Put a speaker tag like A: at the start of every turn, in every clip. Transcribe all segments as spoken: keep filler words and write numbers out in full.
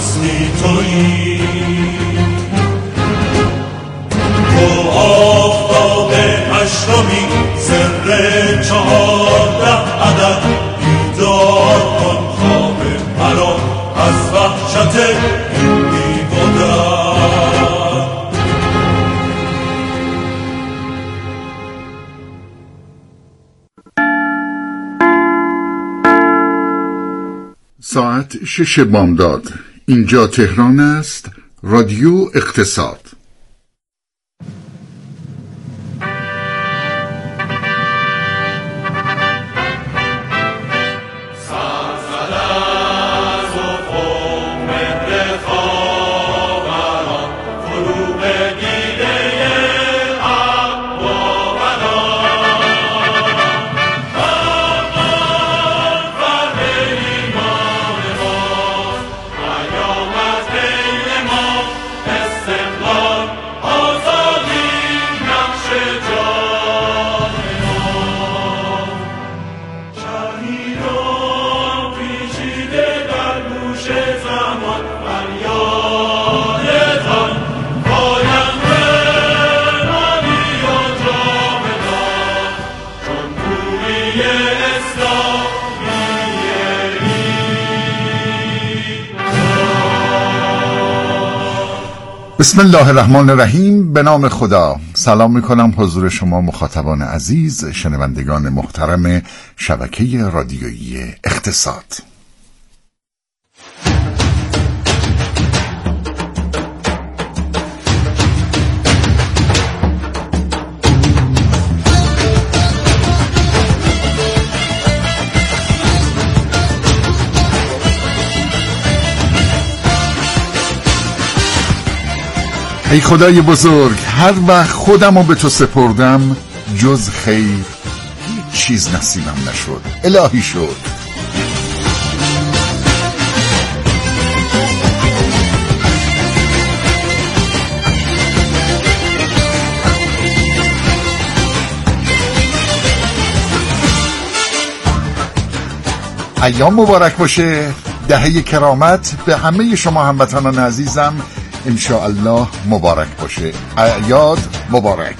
A: هستی تویی، تو آفتاب هشتمی سر چهارده عدد، بیدار کن خواب مرا از وحشت این بی‌بودن.
B: ساعت شش بامداد. اینجا تهران است. رادیو اقتصاد. بسم الله الرحمن الرحیم. به نام خدا. سلام میکنم حضور شما مخاطبان عزیز، شنوندگان محترم شبکه رادیویی اقتصاد. ای خدای بزرگ، هر وقت خودم رو به تو سپردم جز خیر هیچ چیز نصیبم نشد. الهی شد. ایام مبارک باشه. دهه کرامت به همه شما هموطنان عزیزم انشاءالله مبارک باشه. اعیاد مبارک.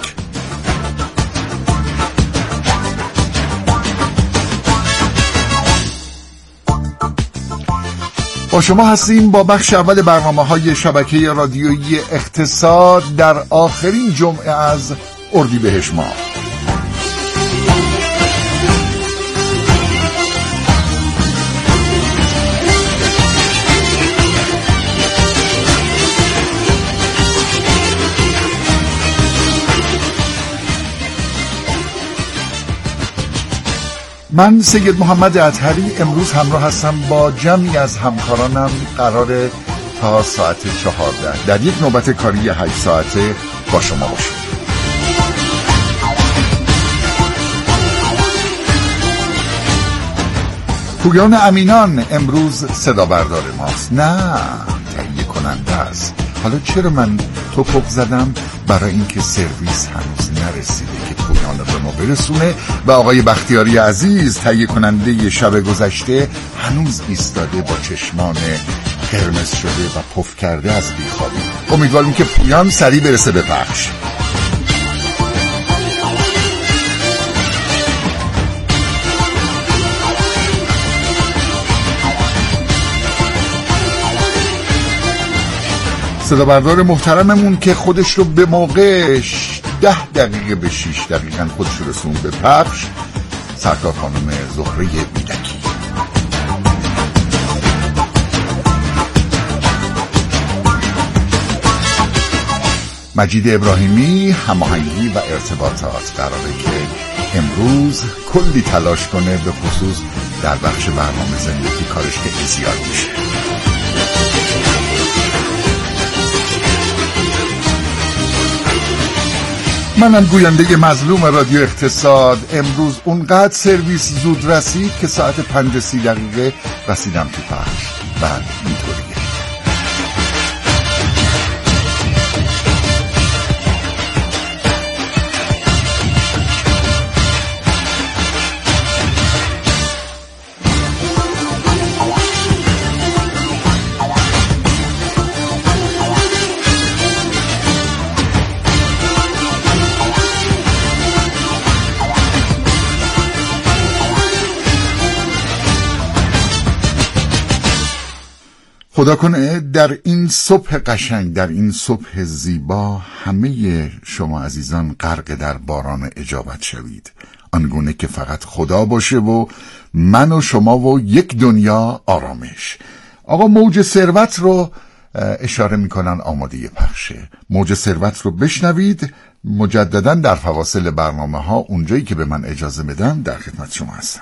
B: با شما هستیم با بخش اول برنامه‌های شبکه رادیویی اقتصاد در آخرین جمعه از اردیبهشت ماه. من سید محمد اطهری امروز همراه هستم با جمعی از همکارانم. قراره تا ساعت چهارده در یک نوبت کاری هشت ساعته با شما باشیم. پویان امینان امروز صدا بردار ماست. نه، تهیه کننده است. حالا چرا من توپق زدم؟ برای اینکه سرویس هنوز نرسیده که پویان رو به ما برسونه و آقای بختیاری عزیز تهیه کننده شب گذشته هنوز ایستاده با چشمان قرمز شده و پف کرده از بیخوابی. امیدواریم که پویان سریع برسه به پخش. صدا بردار محترممون که خودش رو به موقعش ده دقیقه به شیش دقیقا خودش رو رسون به پخش، سرکار خانم زهره بیدکی. مجید ابراهیمی هماهنگی و ارتباطات قراره که امروز کلی تلاش کنه، به خصوص در بخش برنامه زندگی کارش که زیاد میشه. منم گوینده مظلوم رادیو اقتصاد. امروز اونقدر سرویس زود رسید که ساعت پنج سی دقیقه رسیدم تو پخش. بعد اینطوریه. خدا کنه در این صبح قشنگ، در این صبح زیبا، همه شما عزیزان غرق در باران اجابت شوید، آنگونه که فقط خدا باشه و من و شما و یک دنیا آرامش. آقا موج ثروت رو اشاره میکنن آماده پخشه. موج ثروت رو بشنوید. مجددا در فواصل برنامه ها اونجایی که به من اجازه بدن در خدمت شما هستم.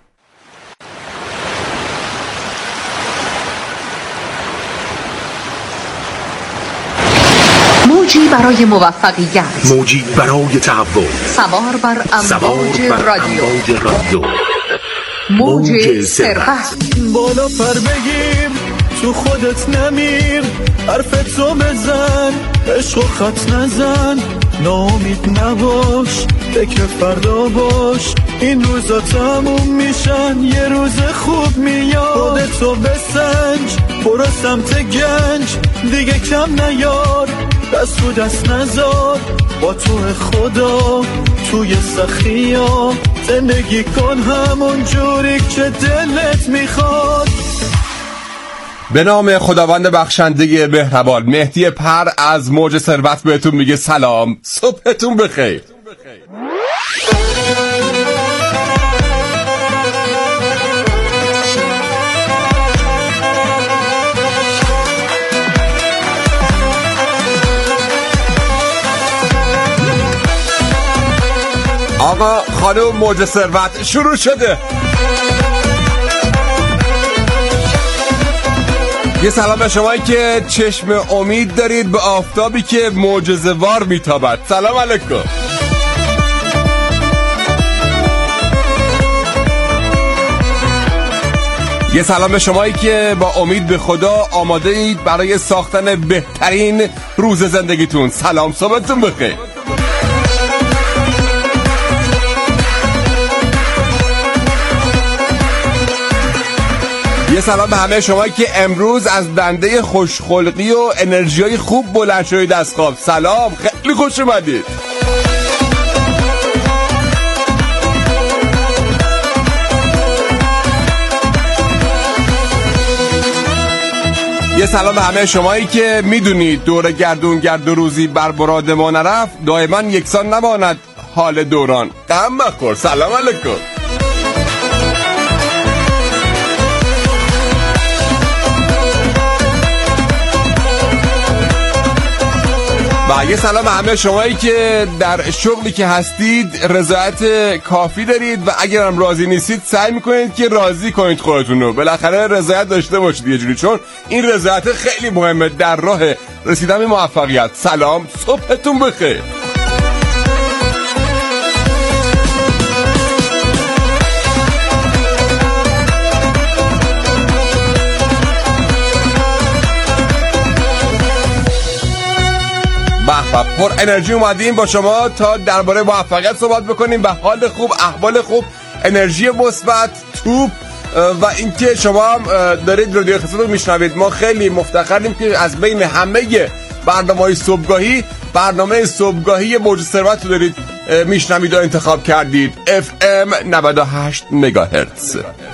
C: موجی برای موفقیت،
D: موجی برای تحول،
C: سوار بر امواج رادیو،
D: رادیو.
C: موج ثروت.
E: بالا پر بگیر، تو خودت نمیر، حرف تو بزن، عشق و خط نزن، ناامید نباش، فکر فردا باش، این روزا تموم میشن، یه روز خوب میاد. خودتو بسنج، برو سمت گنج، دیگه کم نیار، دست تو دست نزار، با تو خدا توی سخیا زندگی کن همون جوری که دلت میخواد.
F: به نام خداوند بخشنده مهربان، مهدی پر از موج ثروت بهتون میگه سلام، صبحتون بخیر. آقا خانم موج ثروت شروع شده. یه سلام به شمایی که چشم امید دارید به آفتابی که معجزه‌وار میتابد. سلام علیکم. یه سلام به شمایی که با امید به خدا آماده اید برای ساختن بهترین روز زندگیتون. سلام، صبحتون بخیر. یه سلام به همه شمایی که امروز از دنده خوشخلقی و انرژیای خوب بلند شدید از خواب. سلام، خیلی خوش اومدید. یه سلام به همه شمایی که میدونید دور گردون گرد و روزی بر براد ما نرفت، دائما یکسان نماند حال دوران. غم مخور. سلام علیکم. و یه سلام به همه شمایی که در شغلی که هستید رضایت کافی دارید و اگرم راضی نیستید سعی میکنید که راضی کنید خودتون رو. بالاخره رضایت داشته باشید یه جوری، چون این رضایت خیلی مهمه در راه رسیدن به موفقیت. سلام، صبحتون بخیر. و پر انرژی اومدیم با شما تا درباره موفقیت صحبت بکنیم و حال خوب، احوال خوب، انرژی مثبت، توپ و اینکه شما هم دارید رادیو خصوصی رو میشنوید. ما خیلی مفتخریم که از بین همه برنامه‌های صبحگاهی برنامه صبحگاهی موج ثروت رو دارید میشنوید و انتخاب کردید. اف ام نود و هشت مگاهرتز.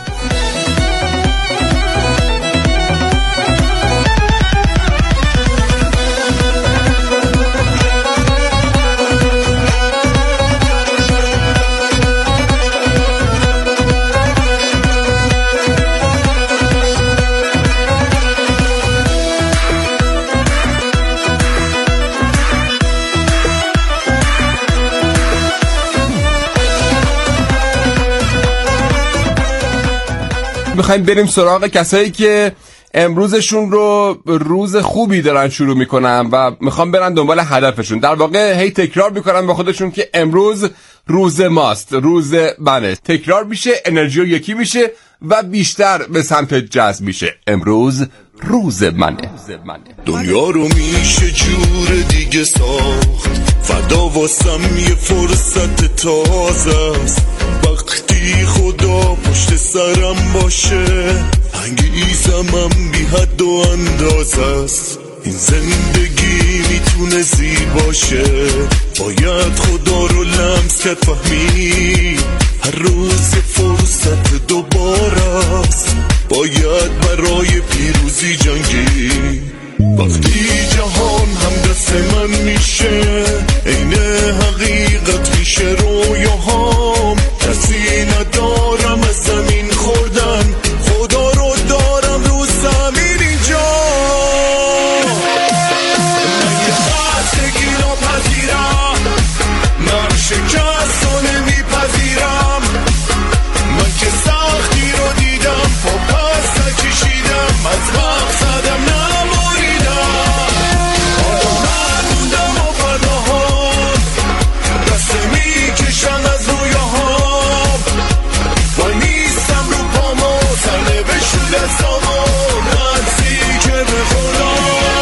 F: میخوایم بریم سراغ کسایی که امروزشون رو روز خوبی دارن شروع میکنن و میخوام برن دنبال هدفشون. در واقع هی تکرار میکنن با خودشون که امروز روز ماست، روز منه. تکرار میشه، انرژی یکی میشه و بیشتر به سمت جذب میشه. امروز روز منه.
A: دنیا رو میشه جور دیگه ساخت، فدا واسم یه فرصت تازه است. وقتی خدا پشت سرم باشه انگیزمم بی حد و اندازه است. این زندگی میتونه زیباشه، باید خدا رو لمس کرد فهمی هر روز فرصت دوباره است. باید برای پیروزی جنگی. وقتی جهان هم دست من میشه عین حقیقت میشه رویاهام. کسی ندارم از زمین خوردن، خدا رو دارم رو زمین اینجا. من یه خستگی را پذیرم، من شکست رو نمیپذیرم. من که سختی رو دیدم پا پس نکشیدم، از مقصدم نبریدم. حالا من موندم و فرداهام دست میکشن از رویاهام. وای نیستم رو پامو سرنوشت رو دستامو نزدیک به خدا.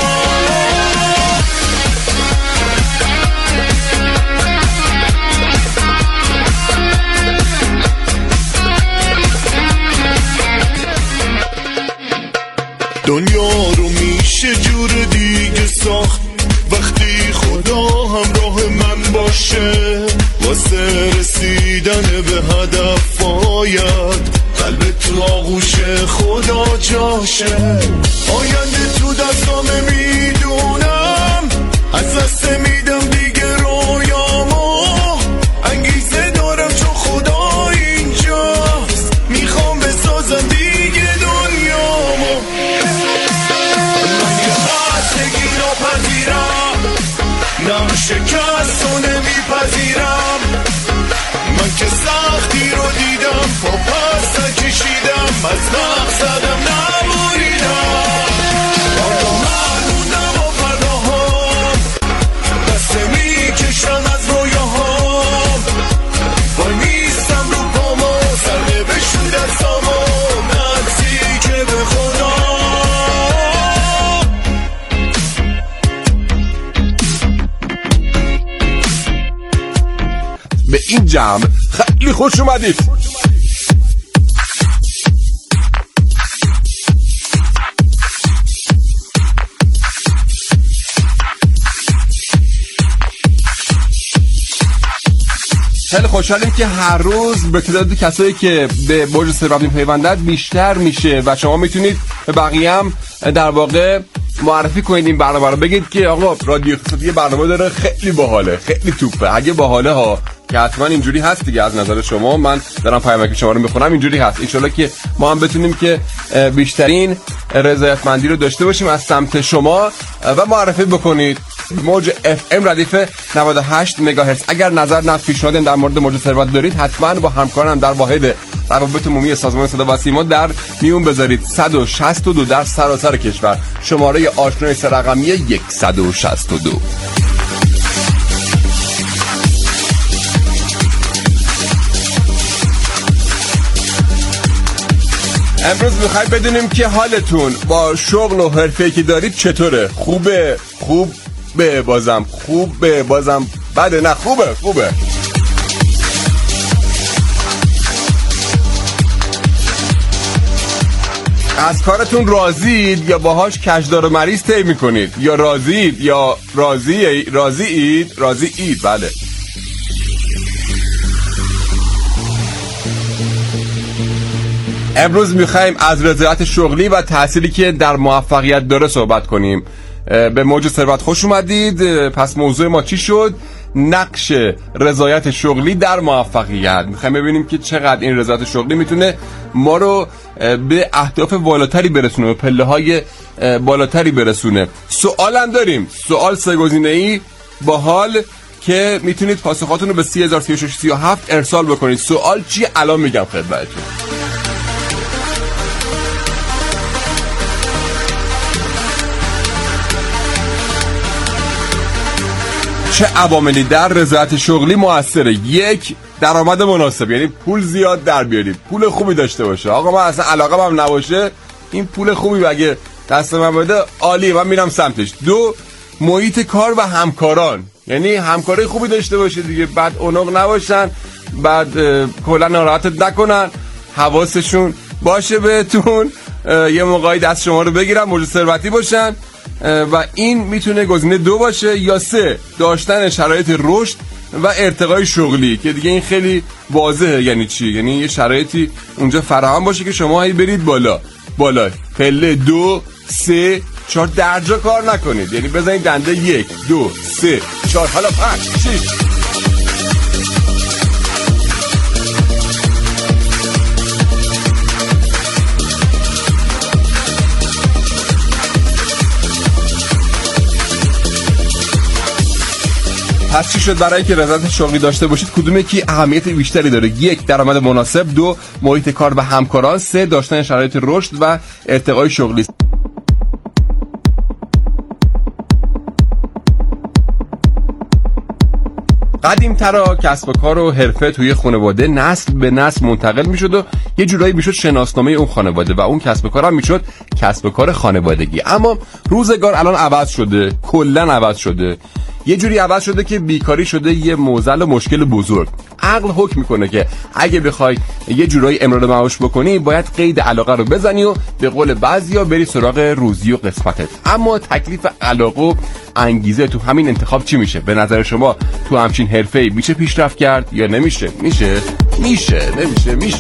A: دنیا رو میشه جور دیگه ساخت وقتی خدا همراه من باشه. واسه رسیدن به هدف باید قلب تو آغوش خدا جاشه. آینده تو دستامه میدونم، از دست میدم دیگه رویامو. انگیزه دارم چون خدا اینجاست، میخوام بسازم دیگه دنیامو. من یه خستگی را پذیرم، نه شکست رو نمیپذیرم. من که سختی رو دیدم پا پس نکشیدم، از مقصدم نبریدم. حالا من موندم و فرداهام دست میکشن از رویاهام. وای نیستم رو پامو سرنوشت رو دستامو نزدیک به خدا.
F: به این جمع خیلی خوش اومدید. خیلی خوشحالیم که هر روز به تعداد کسایی که به موج ثروت میپیوندند بیشتر میشه و شما میتونید به بقیه هم در واقع معرفی کنید این برنامه رو. بگید که آقا رادیو اقتصادی برنامه داره، خیلی باحاله، خیلی توپه. اگه باحاله ها که حتما اینجوری هست دیگه، از نظر شما من دارم پیامک شما رو میخونم اینجوری هست. ان شاءالله که ما هم بتونیم که بیشترین رضایتمندی رو داشته باشیم از سمت شما و معرفی بکنید. موج اف ام ردیف نود و هشت مگاهرتز. اگر نظر نه پیشنهاد در مورد موج ثروت دارید حتما با همکاران در واحد روابط عمومی سازمان صدا و سیما در میون بذارید. صد و شصت و دو در سراسر کشور، شماره آشنای سه رقمی صد و شصت و دو. امروز میخوایم بدونیم که حالتون با شغل و حرفه‌ای که دارید چطوره؟ خوبه؟ خوب به بازم خوب به بازم بده؟ نه خوبه خوبه. از کارتون راضید یا باهاش کجدار و مریض طی میکنید؟ یا راضید یا راضی راضی اید راضی اید بله. امروز میخوایم از رضایت شغلی و تأثیری که در موفقیت داره صحبت کنیم. به موج ثروت خوش اومدید. پس موضوع ما چی شد؟ نقش رضایت شغلی در موفقیت. میخوایم ببینیم که چقدر این رضایت شغلی میتونه ما رو به اهداف بالاتری برسونه، به پله های بالاتری برسونه. سوال هم داریم، سوال سه گزینه‌ای با حال که میتونید پاسخاتون رو به سی هزار سی و شش سی و هفت ارسال بکنید. سوال چی؟ الان میگم خدمتتون. چه عواملی در رضایت شغلی موثره؟ یک، درآمد مناسب، یعنی پول زیاد در بیارید، پول خوبی داشته باشه. آقا من اصلا علاقه هم نباشه، این پول خوبی اگه دست من بده عالی، من میرم سمتش. دو، محیط کار و همکاران، یعنی همکاری خوبی داشته باشه دیگه، بعد اونق نباشن، بعد کلا ناراحتت نکنن، حواسشون باشه بهتون، یه موقعی دست شما رو بگیرن، موج ثروتی باشن. و این میتونه گزینه دو باشه. یا سه، داشتن شرایط رشد و ارتقای شغلی که دیگه این خیلی واضحه. یعنی چی؟ یعنی یه شرایطی اونجا فراهم باشه که شما هی برید بالا بالا پله دو سه چهار درجا کار نکنید، یعنی بزنید دنده یک دو سه چهار حالا پنج شیش. پس چی شد؟ برای که رضایت شغلی داشته باشید کدوم یکی اهمیت بیشتری داره؟ یک، درآمد مناسب. دو، محیط کار و همکاران. سه، داشتن شرایط رشد و ارتقای شغلی. قدیم‌ترا کسب و کار و حرفه توی خانواده نسل به نسل منتقل میشد و یه جورایی میشد شناسنامه اون خانواده و اون کسب و کار هم میشد کسب و کار خانوادگی. اما روزگار الان عوض شده، کلاً عوض شده. یه جوری عوض شده که بیکاری شده یه معضل و مشکل بزرگ. عقل حکم میکنه که اگه بخوای یه جورایی امرار معاش بکنی باید قید علاقه رو بزنی و به قول بعضیا بری سراغ روزی و قسمتت. اما تکلیف علاقه و انگیزه تو همین انتخاب چی میشه؟ به نظر شما تو همچین حرفه‌ای میشه پیشرفت کرد یا نمیشه؟ میشه میشه نمیشه میشه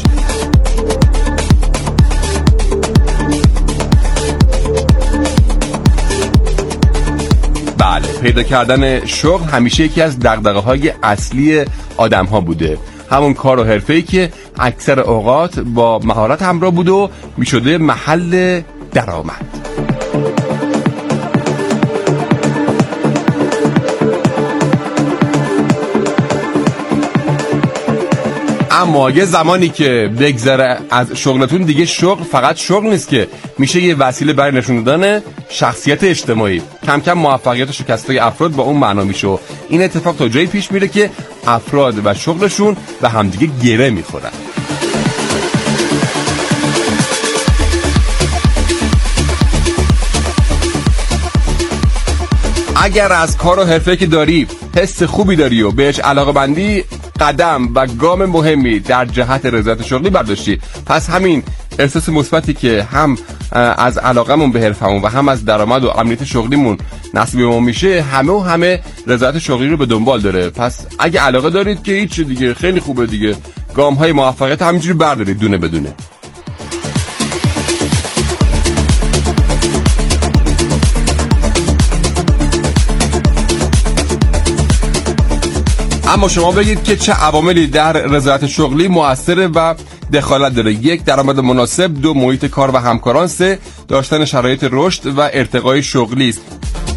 F: بله، پیدا کردن شغل همیشه یکی از دغدغه‌های اصلی آدم‌ها بوده. همون کار و حرفه‌ای که اکثر اوقات با مهارت همراه بوده و میشده محل درآمد. اما یه زمانی که بگذره از شغلتون دیگه شغل فقط شغل نیست که میشه یه وسیله برای نشون دادن شخصیت اجتماعی. کم کم موفقیت و شکست‌های افراد با اون معنا میشه و این اتفاق تا جایی پیش میره که افراد و شغلشون به همدیگه گره میخورن. اگر از کار و حرفه که داری حس خوبی داری و بهش علاقه بندی، قدم و گام مهمی در جهت رضایت شغلی برداشتی. پس همین احساس مثبتی که هم از علاقمون به حرفمون و هم از درآمد و امنیت شغلیمون نصیبمون میشه، همه و همه رضایت شغلی رو به دنبال داره. پس اگه علاقه دارید که هیچ دیگه، خیلی خوبه دیگه، گام های موفقیت همینجوری بردارید دونه بدونه. اما شما بگید که چه عواملی در رضایت شغلی مؤثره و دخالت داره؟ یک، درآمد مناسب. دو، محیط کار و همکاران. سه، داشتن شرایط رشد و ارتقای شغلی است.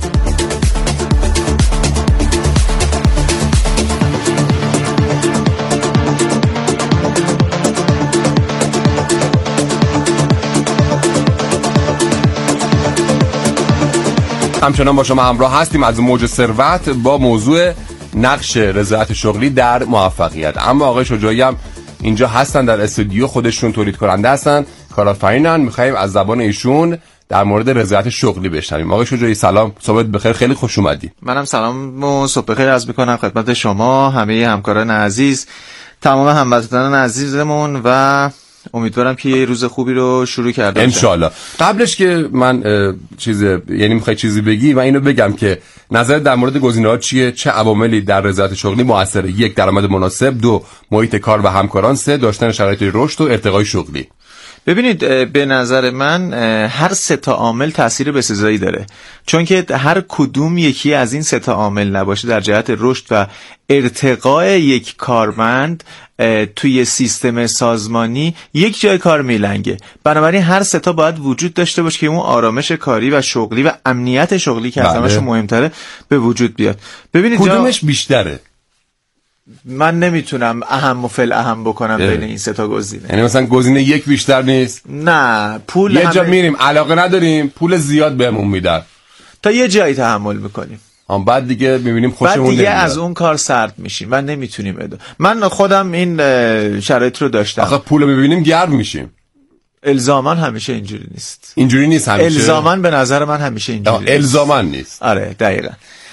F: همچنان با شما همراه هستیم از موج ثروت با موضوع نقش رضایت شغلی در موفقیت. اما آقای شجاعی هم اینجا هستن، در استودیو خودشون تولید کننده هستن، کارآفرینن. میخوایم از زبان ایشون در مورد رضایت شغلی بشنویم. آقای شجاعی سلام، صبحت بخیر، خیلی خوش اومدی.
G: منم سلام و صبح بخیر عرض میکنم خدمت شما، همه همکاران عزیز، تمام هموطنان عزیزمون و امیدوارم که یه روز خوبی رو شروع کرده
F: ان شاء الله. قبلش که من چیز یعنی میخوای چیزی بگی و اینو بگم که نظر در مورد گزینه‌ها چیه؟ چه عواملی در رضایت شغلی موثره؟ یک، درآمد مناسب. دو، محیط کار و همکاران. سه، داشتن شرایط رشد و ارتقای شغلی.
G: ببینید، به نظر من هر سه تا عامل تاثیر بسزایی داره، چون که هر کدوم یکی از این سه تا عامل نباشه در جهت رشد و ارتقای یک کارمند توی سیستم سازمانی یک جای کار میلنگه. بنابراین هر سه تا باید وجود داشته باشه که اون آرامش کاری و شغلی و امنیت شغلی که از همه‌شون مهمتره به وجود بیاد. ببینید
F: کدومش بیشتره؟
G: من نمیتونم اهم و فل اهم بکنم بین این سه تا گزینه.
F: یعنی مثلا گزینه یک بیشتر نیست؟
G: نه، پول
F: یه جا میریم علاقه نداریم، پول زیاد بهمون میدن،
G: تا یه جایی تحمل میکنیم،
F: هم بعد دیگه میبینیم خوشمون
G: بعد دیگه
F: نمیاد،
G: از اون کار سرد میشیم و نمیتونیم ادامه. من خودم این شرایط رو داشتم.
F: آخه پول میبینیم گرم میشیم.
G: الزاما همیشه اینجوری نیست.
F: اینجوری نیست همیشه.
G: الزاما به نظر من همیشه اینجوری نیست.
F: الزاما نیست.
G: آره دقیقاً.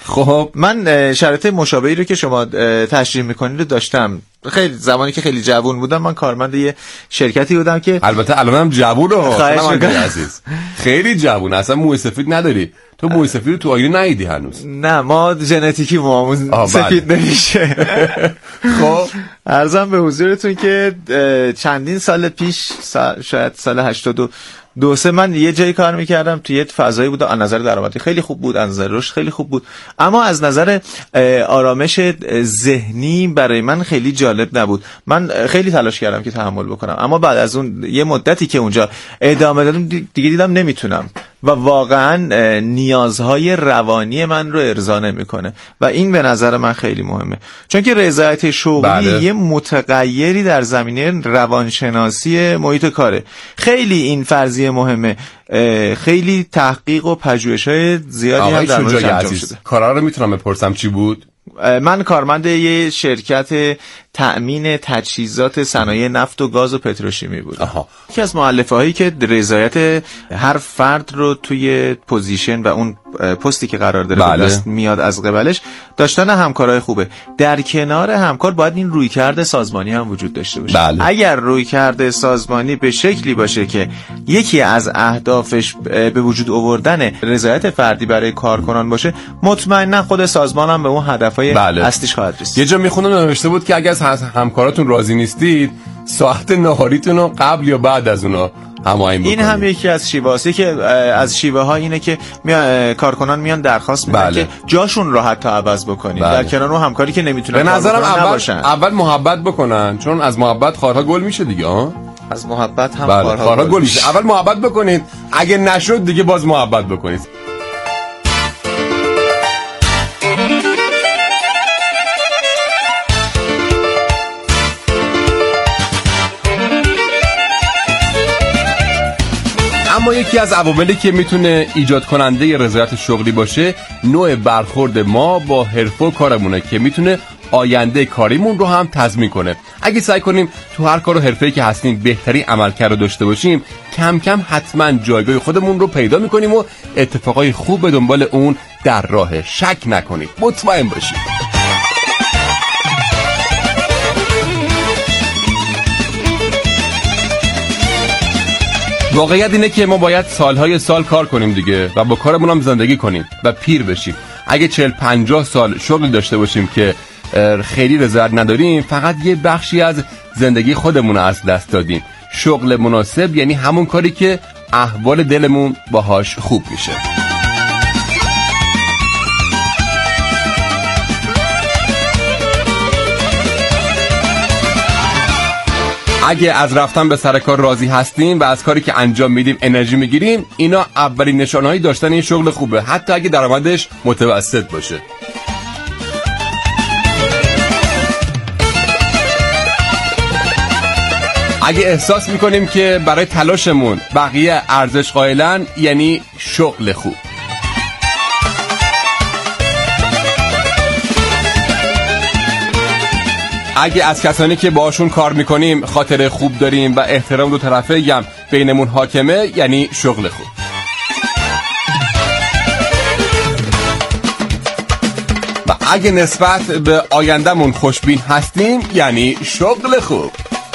F: خب
G: من شرایط مشابهی رو که شما تشریح میکنید رو داشتم. خیلی زمانی که خیلی جوان بودم من کارمند یه شرکتی بودم که
F: البته الانم جوونه.
G: خواهش می‌کنم
F: عزیز، خیلی جوون، اصلا موی سفید نداری. تو موی سفید رو تو آینه ندیدی هنوز؟
G: نه، ما ژنتیکی موامون سفید نمیشه.
F: خب
G: عرضم به حضورتون که چندین سال پیش، شاید سال هشتاد و دو سه، من یه جایی کار میکردم توی یه فضایی بود، از نظر درآمدی خیلی خوب بود، از نظر رشد خیلی خوب بود، اما از نظر آرامش ذهنی برای من خیلی جالب نبود. من خیلی تلاش کردم که تحمل بکنم، اما بعد از اون یه مدتی که اونجا ادامه دادم دیگه دیدم نمیتونم و واقعا نیازهای روانی من رو ارضا نمیکنه و این به نظر من خیلی مهمه، چون که رضایت شغلی بله. یه متغیری در زمینه روانشناسی محیط کاره. خیلی این فرضیه مهمه، خیلی تحقیق و پژوهش‌های زیادی هم در موردش انجام شده.
F: کارا رو میتونم بپرسم چی بود؟
G: من کارمند یه شرکت تأمین تجهیزات صنایع نفت و گاز و پتروشیمی بودم. یکی از مؤلفه هایی که رضایت هر فرد رو توی پوزیشن و اون پستی که قرار داره بله. دست میاد از قبلش داشتن همکارای خوبه. در کنار همکار باید این رویکرد سازمانی هم وجود داشته باشه. بله. اگر رویکرد سازمانی به شکلی باشه که یکی از اهدافش به وجود آوردن رضایت فردی برای کارکنان باشه، مطمئنا خود سازمان هم به اون هدفهای بله. اصلیش خواهد رسید.
F: یه جا میخونم نوشته بود که اگر از همکاراتون راضی نیستید، ساعت ناهاریتون رو قبل یا بعد از اونا هماهنگ بکنید.
G: این هم یکی از شیوهاست که از شیوه ها اینه که میان کارکنان میان درخواست میدن بله. که جاشون رو حتی عوض بکنید بله. در کنار اون همکاری که نمیتونن
F: به نظرم اول اول محبت بکنن، چون از محبت خارها گل میشه دیگه. ها
G: از محبت هم
F: بله.
G: خارها,
F: خارها گل میشه. اول محبت بکنید، اگه نشد دیگه باز محبت بکنید. اما یکی از عواملی که میتونه ایجاد کننده رضایت شغلی باشه، نوع برخورد ما با حرفه و کارمونه که میتونه آینده کاریمون رو هم تضمین کنه. اگه سعی کنیم تو هر کار و حرفه‌ای که هستیم بهترین عملکرد رو داشته باشیم، کم کم حتما جایگاه خودمون رو پیدا میکنیم و اتفاقای خوب به دنبال اون در راه. شک نکنید، مطمئن باشید. واقعیت اینه که ما باید سالهای سال کار کنیم دیگه و با کارمون هم زندگی کنیم و پیر بشیم. اگه چهل پنجاه سال شغل داشته باشیم که خیلی رضایت نداریم، فقط یه بخشی از زندگی خودمون از دست دادیم. شغل مناسب یعنی همون کاری که احوال دلمون باهاش خوب میشه. اگه از رفتن به سر کار راضی هستیم و از کاری که انجام میدیم انرژی میگیریم، اینا اولین نشانه‌های داشتن این شغل خوبه، حتی اگه درآمدش متوسط باشه. اگه احساس میکنیم که برای تلاشمون بقیه ارزش قائلن، یعنی شغل خوب. اگه از کسانی که باشون کار میکنیم خاطر خوب داریم و احترام دو طرفه هم بینمون حاکمه، یعنی شغل خوب. و اگه نسبت به آیندهمون خوشبین هستیم، یعنی شغل خوب.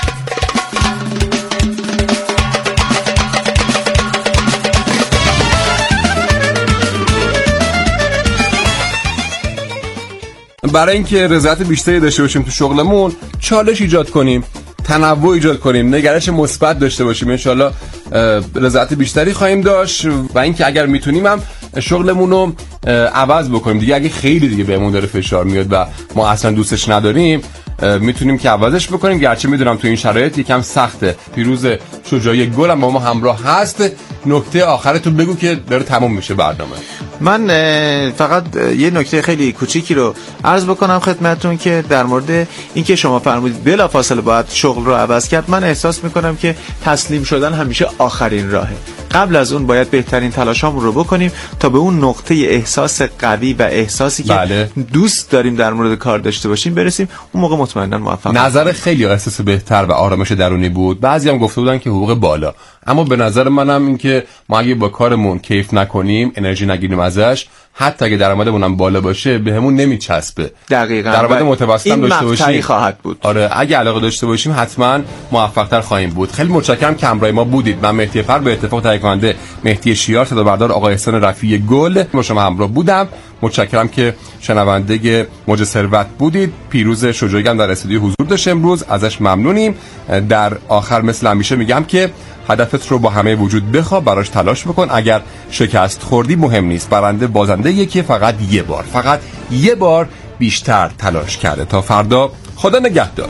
F: برای اینکه رضایت بیشتری داشته باشیم تو شغلمون، چالش ایجاد کنیم، تنوع ایجاد کنیم، نگرش مثبت داشته باشیم، انشالله رضایت بیشتری خواهیم داشت. و اینکه اگر میتونیم هم شغلمون رو عوض بکنیم دیگه. اگه خیلی دیگه بهمون داره فشار میاد و ما اصلا دوستش نداریم، میتونیم که عوضش بکنیم، گرچه میدونم تو این شرایط یکم سخته. پیروز شجاعی گل هم با ما همراه هست. نکته آخرتو بگو که داره تموم میشه برنامه.
G: من فقط یه نکته خیلی کوچیکی رو عرض بکنم خدمتتون که در مورد اینکه شما فرمودید بلافاصله باید شغل رو عوض کرد، من احساس میکنم که تسلیم شدن همیشه آخرین راهه. قبل از اون باید بهترین تلاشامون رو بکنیم تا به اون نقطه احساس قوی و احساسی که بله. دوست داریم در مورد کار داشته باشیم برسیم. اون موقع مطمئنا موفق.
F: نظر خیلی احساس بهتر و آرامش درونی بود. بعضی هم گفته بودن که حقوق بالا، اما به نظر منم این که ما اگه با کارمون کیف نکنیم، انرژی نگیریم از ازش، حتی اگه درآمدمون هم بالا باشه بهمون نمیچسبه.
G: دقیقاً
F: درآمد متوسط هم داشته باشیم
G: خواهد بود.
F: آره اگه علاقه داشته باشیم حتما موفق‌تر خواهیم بود. خیلی متشکرم که همراه ما بودید. من مهدی فر به اتفاق تهیه کننده مهدی شیار، صدا بردار آقای احسان رفیع گل با شما همراه بودم. متشکرم که شنونده موج ثروت بودید. پیروز شجاعی هم در استودیو حضور داشت امروز، ازش ممنونیم. در آخر مثل همیشه میگم که هدفت رو با همه وجود بخواه، براش تلاش بکن. اگر شکست خوردی مهم نیست، برنده بازنده یکی فقط یه بار فقط یه بار بیشتر تلاش کرده. تا فردا، خدا نگهدار.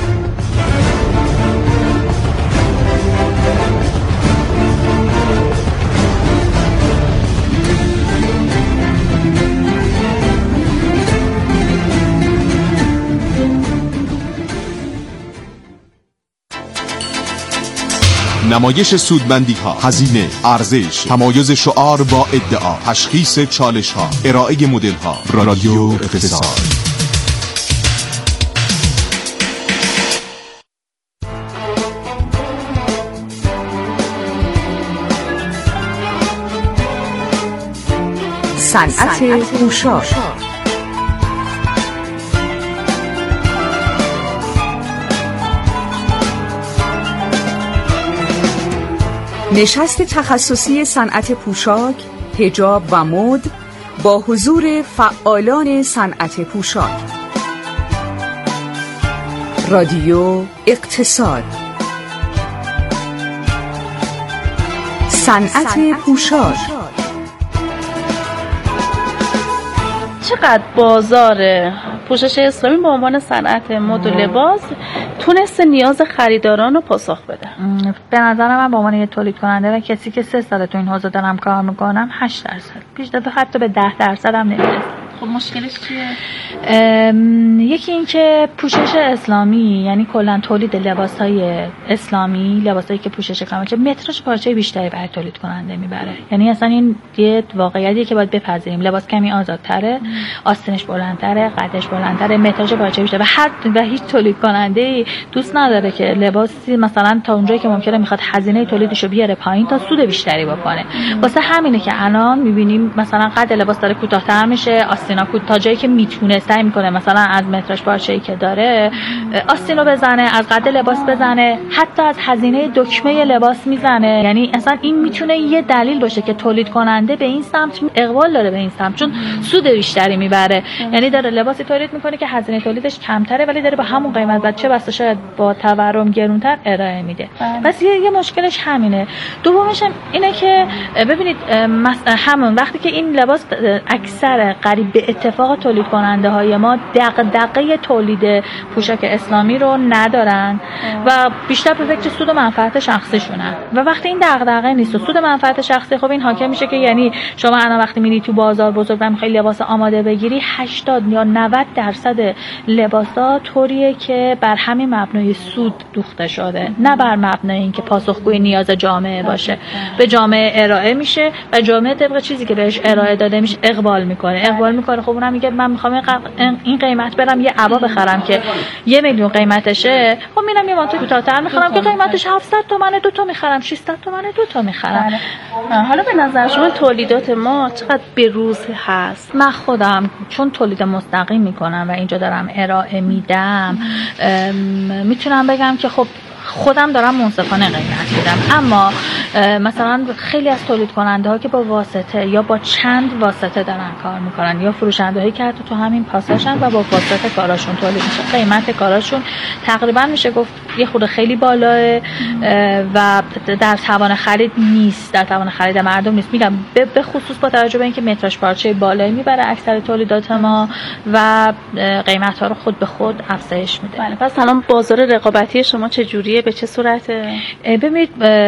H: نمایش سودمندی ها، هزینه، ارزش، تمایز شعار با ادعا، تشخیص چالش ها، ارائه مدل ها. رادیو اقتصاد.
C: صنعت پوشاک. نشست تخصصی صنعت پوشاک، حجاب و مد با حضور فعالان صنعت پوشاک. رادیو اقتصاد. صنعت پوشاک.
I: چقدر بازار پوشش اسلامی به عنوان صنعت مد و لباس تونست نیاز خریداران رو پاسخ بده؟
J: به نظر من به عنوان یه تولید کننده و کسی که سه ساله تو این حوزه دارم کار میکنم هشت درصد بیشتر حتی به ده درصد هم نمیرسه.
I: خب مشکلش چیه؟
J: یکی این که پوشش اسلامی یعنی کلا تولید لباسای اسلامی، لباسایی که پوشش کامله مترش پارچه بیشتری برای تولید کننده میبره. یعنی اصلا این یه واقعیتیه که باید بپذیریم. لباس کمی آزادتره، آستینش بلندتره، قدش بلندتره، مترش پارچه بیشتره و هر و هیچ تولید کننده‌ای دوست نداره که لباسی مثلا تا اونجایی که ممکنه میخواد هزینه تولیدش رو بیاره پایین تا سود بیشتری بکنه. واسه همینه که الان میبینیم مثلا قد لباس داره کوتاه‌تر میشه، آستینا تا جایی که میتونه سعی میکنه مثلا از مترش پارچه‌ای که داره آستینو بزنه، از قد لباس بزنه، حتی از هزینه دکمه لباس میزنه. یعنی اصلا این میتونه یه دلیل باشه که تولید کننده به این سمت اقبال داره، به این سمت، چون سود بیشتری میبره. یعنی داره لباسی تولید میکنه که هزینه تولیدش کمتره ولی داره با همون قیمت بعد چه بسا شاید با تورم گرونتر ارائه میده. پس یه, یه مشکلش همینه. دومش هم اینه که ببینید همون وقتی که این لباس اکثر قریب به اتفاق تولید کننده های ما دغدغه تولید پوشاک اسلامی رو ندارن و بیشتر به فکر سود و منفعت شخصیشونن و وقتی این دغدغه نیست و سود و منفعت شخصی، خب این حاکم میشه که یعنی شما الان وقتی میری تو بازار بزرگ و میخوای لباس آماده بگیری هشتاد یا نود درصد لباسا طوریه که بر همین مبنای سود دوخته شده، نه بر مبنای اینکه پاسخگوی نیاز جامعه باشه. به جامعه ارائه میشه و جامعه طبق چیزی که بهش ارائه داده میشه اقبال میکنه اقبال میکنه خب اونم میگه من میخوام این قیمت برم یه عبا بخرم که یه میلیون قیمتشه، خب میرم یه مانتو کوتاه‌تر میخرم که قیمتش هفتصد تومنه، دو تا میخرم، ششصد تومنه، دو تا میخرم.
I: حالا به نظر شما تولیدات ما چقدر به روز هست؟
J: من خودم چون تولید مستقیم میکنم و اینجا دارم ارائه میدم میتونم بگم که خب خودم دارم منصفانه قیمت میدم، اما مثلا خیلی از تولید کننده ها که با واسطه یا با چند واسطه دارن کار میکنن یا فروشنده هایی که حتی تو همین پاساژن و با واسطه کاراشون تولید میشه، قیمت کاراشون تقریبا میشه گفت یه خورده خیلی بالاه و در توان خرید نیست، در توان خرید مردم نیست. میگم به خصوص با توجه به اینکه مترش پارچه بالایی میبره اکثر تولیدات ما و قیمت ها رو خود به خود افزایش میده.
I: بله، پس الان بازار رقابتی شما چه جوریه؟ به چه صورته؟
J: ببینید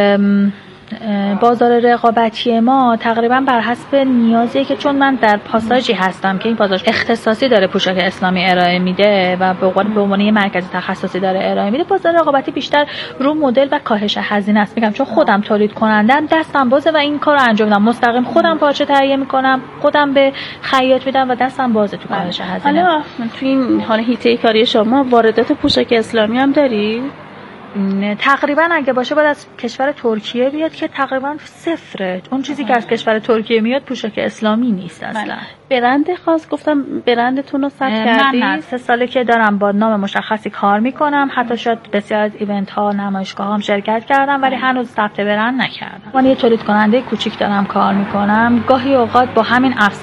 J: بازار رقابتی ما تقریبا بر حسب نیازیه که چون من در پاساژی هستم که این پاساژ اختصاصی داره پوشاک اسلامی ارائه میده و به عنوان به عنوان یه مرکز تخصصی داره ارائه میده، بازار رقابتی بیشتر رو مدل و کاهش هزینه است. میگم چون خودم تولید کنندم دستم بازه و این کارو انجام میدم، مستقیم خودم پارچه تهیه میکنم، خودم به خیاط میدم و دستم بازه تو کاهش هزینه.
I: حالا تو این حال حیطه کاری شما واردات پوشاک اسلامی هم داری؟
J: تقریبا اگه باشه باید از کشور ترکیه بیاد که تقریبا صفره. اون چیزی که از کشور ترکیه میاد پوشاک اسلامی نیست اصلا.
I: برند خاص گفتم برندتون رو ثبت کردید؟
J: من سه ساله که دارم با نام مشخصی کار میکنم، حتی شاید بسیار از ایونت ها نمایشگاه هم شرکت کردم ولی هنوز ثبت برند نکردم. من یه تولید کننده کوچیک دارم کار میکنم، گاهی اوقات با همین افزایش